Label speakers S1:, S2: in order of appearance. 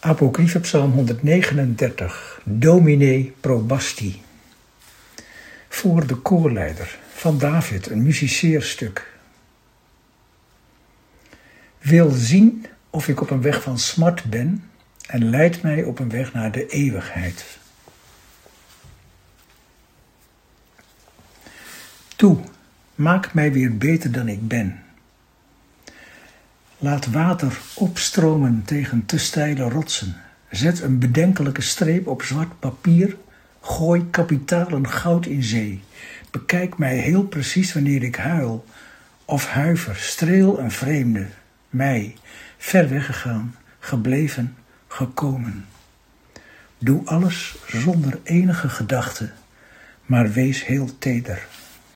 S1: Apocryphe Psalm 139, Domine probasti. Voor de koorleider van David, een musiceerstuk. Wil zien of ik op een weg van smart ben en leid mij op een weg naar de eeuwigheid. Toe, maak mij weer beter dan ik ben. Laat water opstromen tegen te steile rotsen. Zet een bedenkelijke streep op zwart papier. Gooi kapitalen goud in zee. Bekijk mij heel precies wanneer ik huil of huiver. Streel een vreemde, mij, ver weggegaan, gebleven, gekomen. Doe alles zonder enige gedachte, maar wees heel teder.